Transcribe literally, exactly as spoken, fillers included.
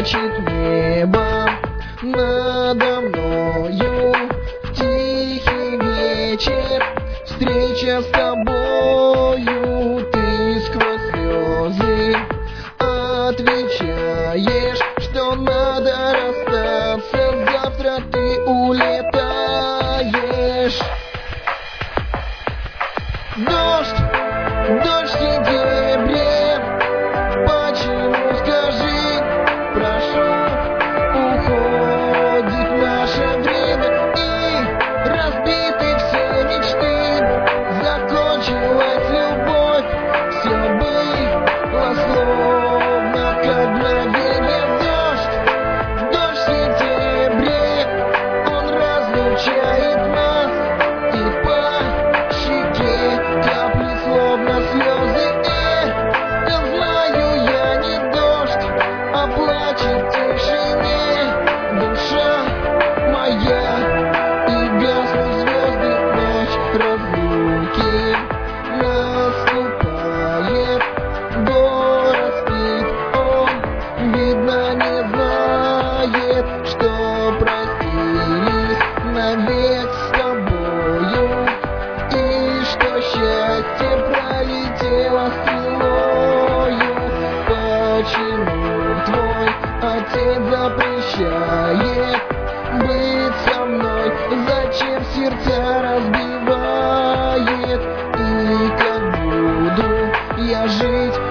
плачет небо надо мною в тихий вечер. Встреча с тобою, ты сквозь слезы отвечаешь, что надо расстаться, завтра ты улетаешь. Дождь, дождь в сентябре, почему, скажи, прошу, уходит наше время, и разбиты все мечты, закончилась любовь, все было словно как мгновенье. Дождь, дождь в сентябре, он разлучает нас, и по щеке капли словно слезы. Эх, да знаю я не дождь, а плачет в тишине душа моя, и гаснут звезды, ночь разлуки наступает. Город спит, он, видно, не знает, что простились навек с тобою, и что счастье пролетело стрелою. Почему твой отец запрещает быть со мной? Зачем сердца разбивает? И как буду я жить